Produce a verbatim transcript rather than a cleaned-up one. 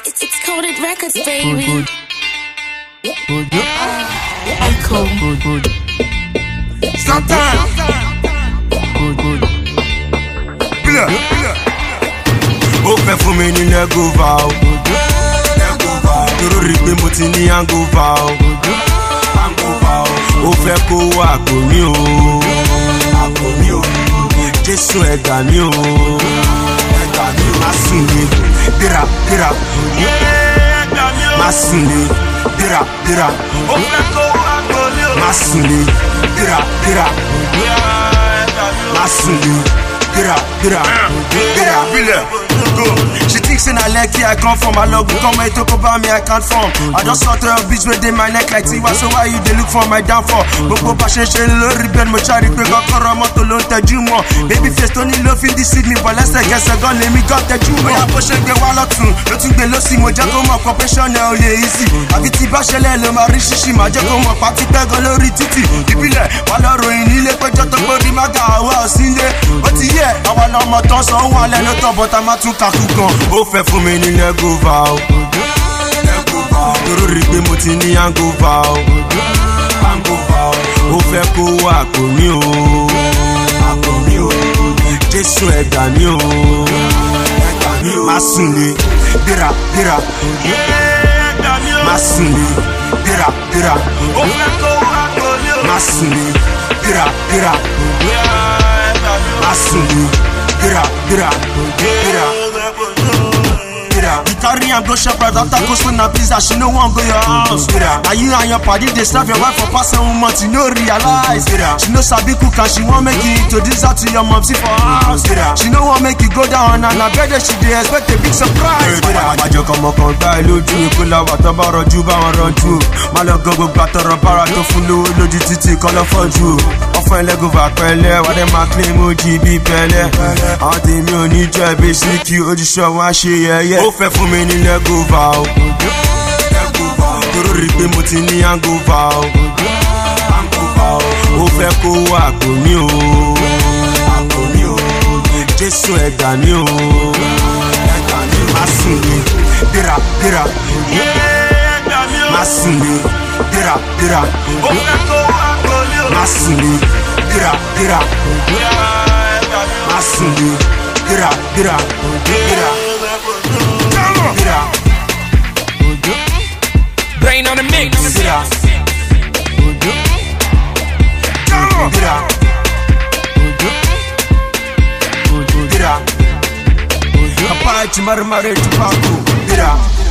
It's, it's Coded Records, baby. Good, good. Good, good. Echo. Good, good. Sometimes. Good, good. Bila, bila. Ó fẹ́ fún mi ní lẹ́gọ́fà o. Lẹ́gọ́fà o. Dúró rí pé mo ti ní hangover o. Hangover o. Ó fẹ́ kó wá àpò mi o. Àpò mi o. Jésù ẹ̀gbà mi o. Ẹ̀gbà mi o. Má sùn lé. Dira, dira. Má sùn lé. Dira, dira. Ó fẹ́ kó wá àpò mi o. Má sùn lé. Dira, dira. Má sùn lé. Dira, dira. Dira, bila. Go. She thinks in her leg, here I come from. I love come and talk about me, I can't form. I just saw her bitch with my neck like Tiwa, so why you they look for my downfall? Boko passion, she low rebel, my child, we got Karamoto, don't tell you more. Baby face, don't need love in this Sydney, but let's take a second, let me got the Juma. I push and get wall up soon. Nothing below, see my jago, my professional, yeah, easy. I get the bachelor, my rishi, my jago, my party, gallery, titi. You be like, while I ruin, you let me just about the maga, I was in there. But yeah, I want no more toss on one, let no top, but I'm not too kakukan. Ó fẹ́ fún mi ní lẹ́gọ́fà o. Lẹ́gọ́fà o. Dúró rí pé mo ti ní hangover o. Hangover o. Ó fẹ́ kó wá àpò mi o. Àpò mi o. Jésù ẹ̀gbà mi o. Ẹ̀gbà mi o. Má sùn lé. Dira, dira. Má sùn lé. Dira, dira. Ó fẹ́ kó wá àpò mi o. Má sùn lé. Dira, dira. Má sùn lé. Dira, dira. Dira. You carry and go shop right after coasting a pizza, she no one go your house. Now you and your party, they serve your wife for past seven months, you no realize. She no sabi cook and she won't make you introduce her to your mom, see for house. She no want make you go down and I bet that she dey expect a big surprise. Àjọ kan mọ̀ kan gbá ẹ lójú, ikú làwà tó bá rọjú bá wọn rọjú. Má lọ gan gbogbo àtọrọ bára tó fún lówó lójú títí kọ́ lọ fọ́jú. Ọ̀fọ̀ ẹlẹ́gùnfà pẹ̀lẹ́, wà dé máa claim ojí bí pẹ̀lẹ́. Àwọn tèmi ò ní jẹ́ basic, ojúṣọ́ wọn á ṣe yẹ̀yẹ́. Ó fẹ́ fún mi ní lẹ́gọ́fà o. Dúró rí pé mo ti ní hangover o. Ó fẹ́ kó wá àpò mi o. Àpò mi o. Jésù ẹ̀gbà mi o. Ẹ̀gbà mi o. Má sùn lé. Dira, dira. Má sùn lé. Dira, dira. Ó fẹ́ kó wá àpò mi o. Má sùn lé. Dira, dira. Má sùn lé. Dira, dira. Dira. Brain on the mix. Dira. Dira. Dira. Apache mare mare tupaku. Dira.